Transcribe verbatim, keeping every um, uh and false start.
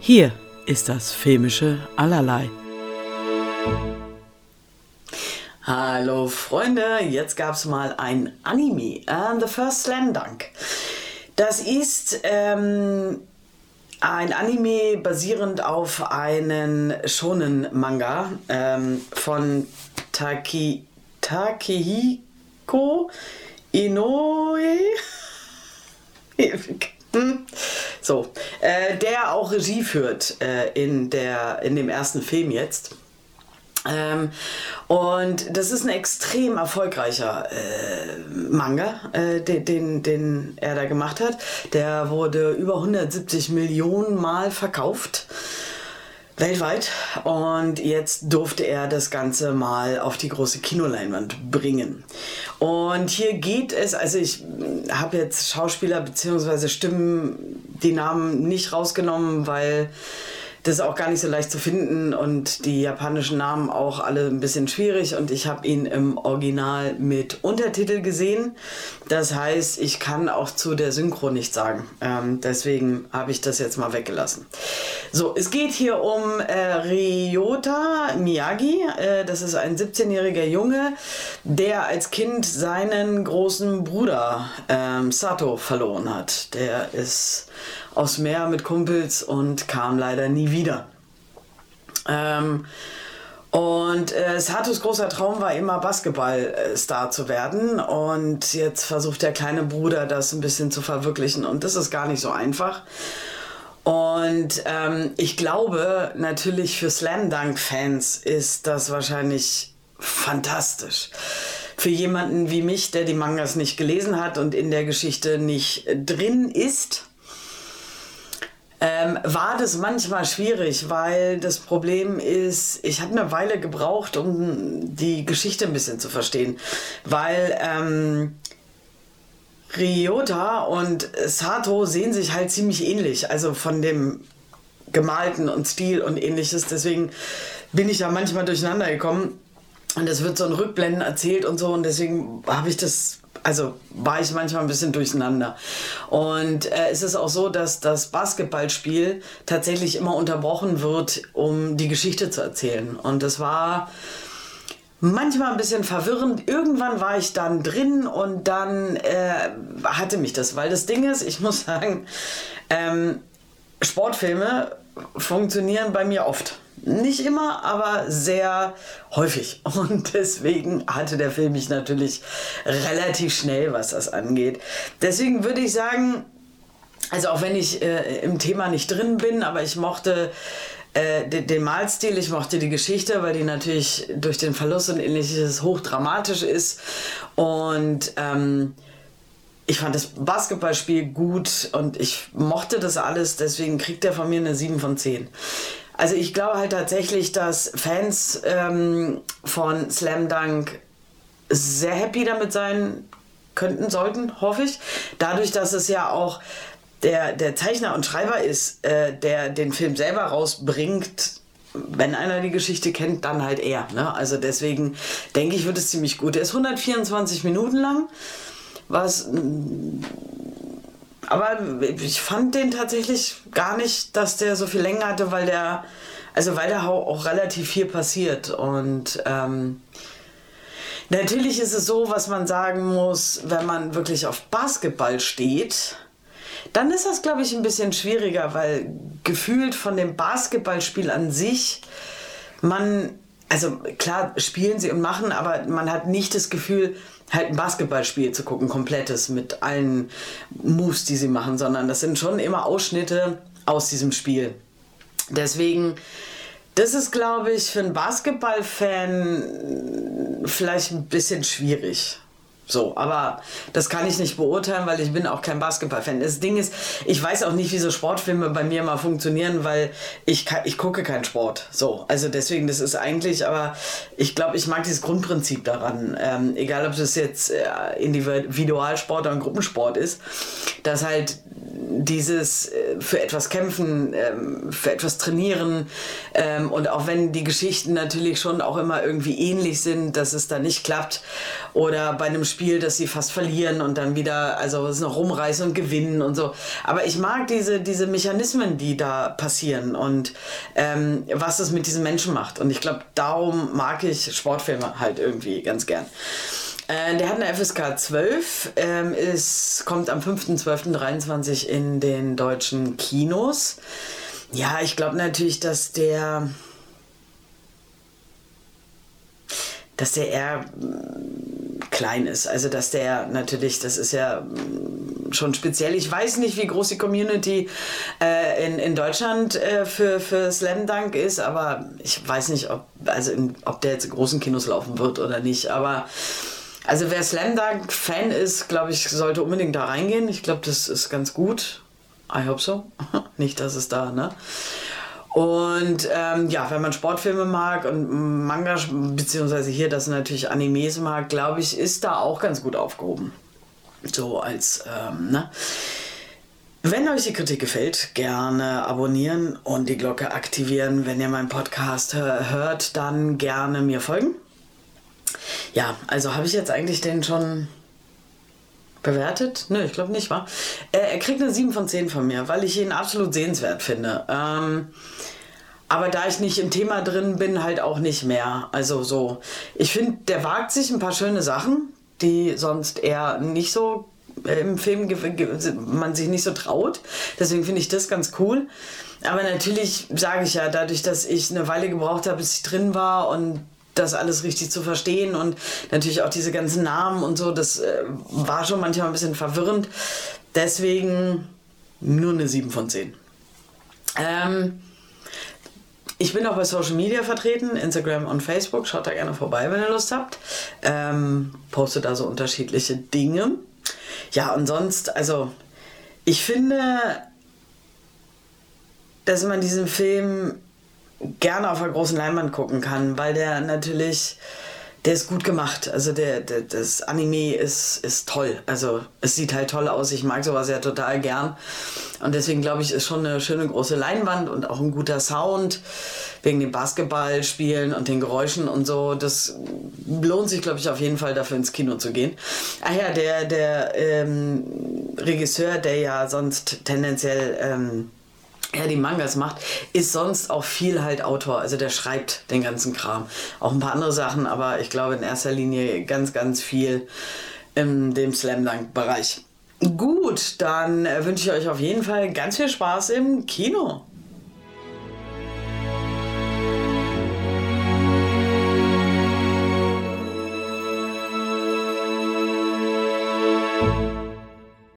Hier ist das filmische Allerlei. Hallo Freunde, jetzt gab es mal ein Anime, uh, The First Slam Dunk. Das ist ähm, ein Anime basierend auf einem Shonen-Manga ähm, von Taki, Takehiko Inoue. So, äh, der auch Regie führt äh, in, der, in dem ersten Film jetzt. Ähm, und das ist ein extrem erfolgreicher äh, Manga, äh, den, den, den er da gemacht hat. Der wurde über hundertsiebzig Millionen Mal verkauft. Weltweit. Und jetzt durfte er das Ganze mal auf die große Kinoleinwand bringen. Und hier geht es, also ich habe jetzt Schauspieler bzw. Stimmen, die Namen nicht rausgenommen, weil das ist auch gar nicht so leicht zu finden und die japanischen Namen auch alle ein bisschen schwierig und ich habe ihn im Original mit Untertitel gesehen. Das heißt, ich kann auch zu der Synchro nichts sagen. Ähm, deswegen habe ich das jetzt mal weggelassen. So, es geht hier um äh, Ryota Miyagi. Äh, das ist ein siebzehnjähriger Junge, der als Kind seinen großen Bruder ähm, Sato verloren hat. Der ist aufs Meer mit Kumpels und kam leider nie wieder. Ähm, und äh, Satos großer Traum war immer Basketballstar zu werden und jetzt versucht der kleine Bruder das ein bisschen zu verwirklichen und das ist gar nicht so einfach. Und ähm, ich glaube natürlich für Slam Dunk Fans ist das wahrscheinlich fantastisch. Für jemanden wie mich, der die Mangas nicht gelesen hat und in der Geschichte nicht drin ist, Ähm, war das manchmal schwierig, weil das Problem ist, ich habe eine Weile gebraucht, um die Geschichte ein bisschen zu verstehen, weil ähm, Ryota und Sato sehen sich halt ziemlich ähnlich, also von dem Gemalten und Stil und ähnliches, deswegen bin ich da manchmal durcheinander gekommen und es wird so in Rückblenden erzählt und so und deswegen habe ich das... Also war ich manchmal ein bisschen durcheinander. Und äh, es ist auch so, dass das Basketballspiel tatsächlich immer unterbrochen wird, um die Geschichte zu erzählen. Und das war manchmal ein bisschen verwirrend. Irgendwann war ich dann drin und dann äh, hatte mich das. Weil das Ding ist, ich muss sagen, ähm, Sportfilme funktionieren bei mir oft. Nicht immer, aber sehr häufig. Und deswegen hatte der Film mich natürlich relativ schnell, was das angeht. Deswegen würde ich sagen, also auch wenn ich äh, im Thema nicht drin bin, aber ich mochte äh, den, den Malstil, ich mochte die Geschichte, weil die natürlich durch den Verlust und ähnliches hochdramatisch ist. Und ähm, ich fand das Basketballspiel gut und ich mochte das alles, deswegen kriegt er von mir eine sieben von zehn. Also ich glaube halt tatsächlich, dass Fans ähm, von Slam Dunk sehr happy damit sein könnten, sollten, hoffe ich. Dadurch, dass es ja auch der, der Zeichner und Schreiber ist, äh, der den Film selber rausbringt. Wenn einer die Geschichte kennt, dann halt er. Ne? Also deswegen denke ich, wird es ziemlich gut. Er ist hundertvierundzwanzig Minuten lang, was... Aber ich fand den tatsächlich gar nicht, dass der so viel Länge hatte, weil der, also weil da auch relativ viel passiert. Und ähm, natürlich ist es so, was man sagen muss, wenn man wirklich auf Basketball steht, dann ist das, glaube ich, ein bisschen schwieriger, weil gefühlt von dem Basketballspiel an sich, man, also klar spielen sie und machen, aber man hat nicht das Gefühl, halt ein Basketballspiel zu gucken, komplettes, mit allen Moves, die sie machen, sondern das sind schon immer Ausschnitte aus diesem Spiel. Deswegen, das ist, glaube ich, für einen Basketballfan vielleicht ein bisschen schwierig. So, aber das kann ich nicht beurteilen, weil ich bin auch kein Basketballfan. Das Ding ist, ich weiß auch nicht, wie so Sportfilme bei mir mal funktionieren, weil ich, ich gucke keinen Sport. So, also deswegen, das ist eigentlich, aber ich glaube, ich mag dieses Grundprinzip daran. Ähm, egal, ob das jetzt äh, Individualsport oder ein Gruppensport ist, dass halt dieses äh, für etwas kämpfen, ähm, für etwas trainieren ähm, und auch wenn die Geschichten natürlich schon auch immer irgendwie ähnlich sind, dass es da nicht klappt oder bei einem Spiel, dass sie fast verlieren und dann wieder, also es noch rumreißen und gewinnen und so. Aber ich mag diese, diese Mechanismen, die da passieren und ähm, was es mit diesen Menschen macht. Und ich glaube, darum mag ich Sportfilme halt irgendwie ganz gern. Äh, der hat eine F S K zwölf, ähm, ist, kommt am fünfter zwölfter dreiundzwanzig in den deutschen Kinos. Ja, ich glaube natürlich, dass der, dass der eher mh, klein ist. Also, dass der natürlich, das ist ja mh, schon speziell. Ich weiß nicht, wie groß die Community äh, in, in Deutschland äh, für, für Slam Dunk ist, aber ich weiß nicht, ob, also in, ob der jetzt in großen Kinos laufen wird oder nicht. Aber also wer Slam Dunk Fan ist, glaube ich, sollte unbedingt da reingehen. Ich glaube, das ist ganz gut. I hope so. Nicht, dass es da, ne? Und ähm, ja, wenn man Sportfilme mag und Manga, beziehungsweise hier das natürlich Animes mag, glaube ich, ist da auch ganz gut aufgehoben. So als, ähm, ne? Wenn euch die Kritik gefällt, gerne abonnieren und die Glocke aktivieren. Wenn ihr meinen Podcast hört, dann gerne mir folgen. Ja, also habe ich jetzt eigentlich den schon bewertet? Nö, ich glaube nicht, wa? Äh, er kriegt eine sieben von zehn von mir, weil ich ihn absolut sehenswert finde. Ähm, aber da ich nicht im Thema drin bin, halt auch nicht mehr. Also so, ich finde, der wagt sich ein paar schöne Sachen, die sonst eher nicht so äh, im Film ge- ge- man sich nicht so traut. Deswegen finde ich das ganz cool. Aber natürlich sage ich ja, dadurch, dass ich eine Weile gebraucht habe, bis ich drin war und das alles richtig zu verstehen und natürlich auch diese ganzen Namen und so, das äh, war schon manchmal ein bisschen verwirrend. Deswegen nur eine sieben von zehn. Ähm, ich bin auch bei Social Media vertreten, Instagram und Facebook. Schaut da gerne vorbei, wenn ihr Lust habt. Ähm, poste da so unterschiedliche Dinge. Ja, und sonst, also ich finde, dass man diesen Film gerne auf einer großen Leinwand gucken kann, weil der natürlich, der ist gut gemacht. Also der, der das Anime ist, ist toll. Also es sieht halt toll aus. Ich mag sowas ja total gern. Und deswegen glaube ich, ist schon eine schöne große Leinwand und auch ein guter Sound wegen dem Basketballspielen und den Geräuschen und so. Das lohnt sich, glaube ich, auf jeden Fall dafür ins Kino zu gehen. Ach ja, der, der ähm, Regisseur, der ja sonst tendenziell ähm, ja, die Mangas macht, ist sonst auch viel halt Autor, also der schreibt den ganzen Kram. Auch ein paar andere Sachen, aber ich glaube in erster Linie ganz, ganz viel in dem Slam-Dunk-Bereich. Gut, dann wünsche ich euch auf jeden Fall ganz viel Spaß im Kino.